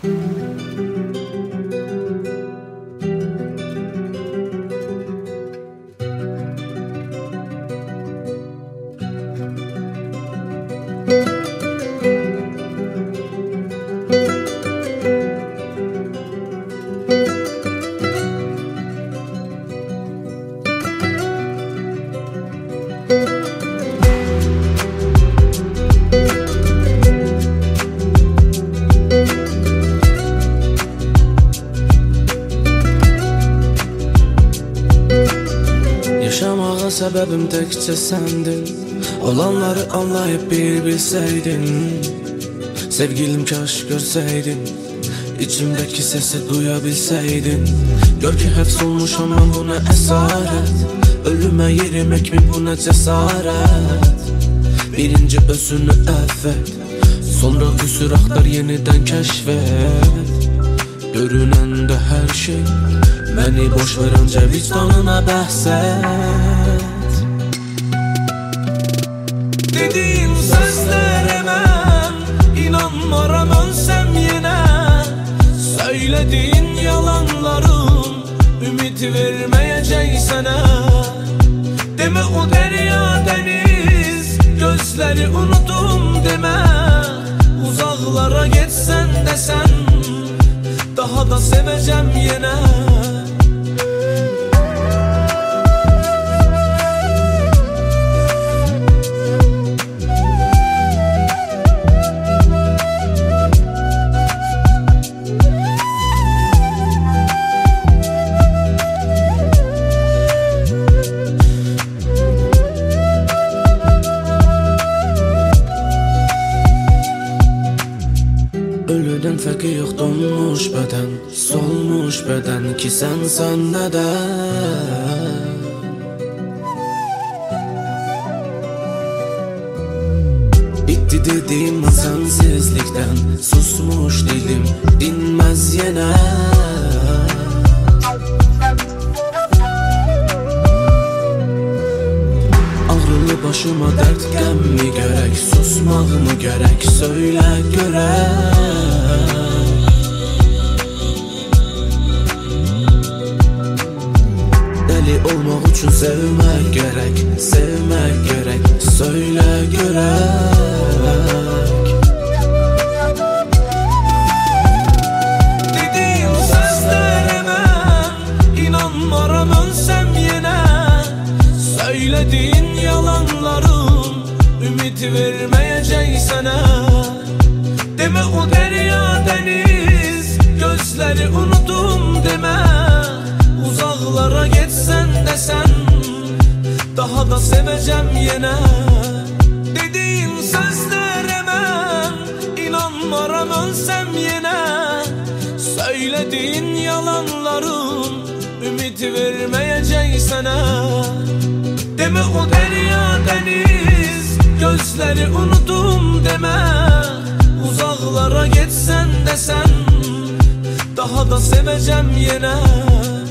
Yaşamağa sebebim tekçe sendin. Olanları anlayıp bir bilseydin. Sevgilim kaş görseydin, İçimdeki sesi duyabilseydin. Gör ki hep solmuş ama bu ne esaret. Ölüme yerimek mi bu ne cesaret. Birinci özünü affet, sonra küsür aktar yeniden keşfet. Görünende her şey, beni boş verince vicdanına bahset. Dediğin sözlerime inanmaram ölsem yine. Söylediğin yalanların ümit vermeyecek sana. Deme o derya deniz, gözleri unuttum deme. Uzaklara geçsen desen, daha da seveceğim yine. Ölüden fərqi yox, donmuş bədən, solmuş bədən ki sənsən nədən. Bitti dediyim an sensizlikdən, susmuş dilim, dinməz yenə. Ağrılı başıma dərd qəm mi görək, susmaq mı görək, söylə görək. Deli olmaq üçün sevmək gerek, sevmək gerek, söylə görək. Dediğin sözlerime inanmaram ölsem yine. Söylediğin yalanların ümit vermeyecek sana. Deme o derya deniz, gözleri unuttum deme. Uzaklara geçsen desen, daha da seveceğim yine. Dediğin sözlerime inanmaram ölsem yine. Söylediğin yalanların ümit vermeyecek sana. Deme o derya deniz, gözleri unuttum deme. Uzaklara geçsen desen, daha da seveceğim yine.